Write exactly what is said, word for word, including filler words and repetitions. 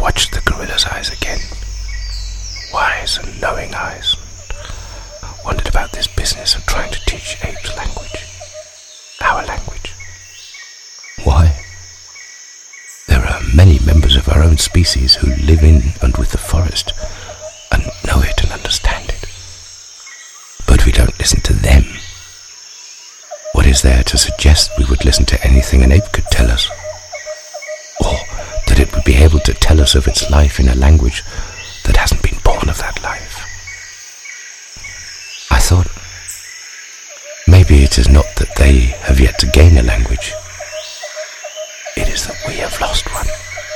watched the gorilla's eyes again, wise and knowing eyes, wondered about this business of trying to teach apes language, our language. Why? There are many members of our own species who live in and with the forest and know it and understand it. But we don't listen to them. What is there to suggest we would listen to anything an ape could tell us? Or that it would be able to tell us of its life in a language that hasn't been born of that life? I thought, maybe it is not that they have yet to gain a language. It is that we have lost one.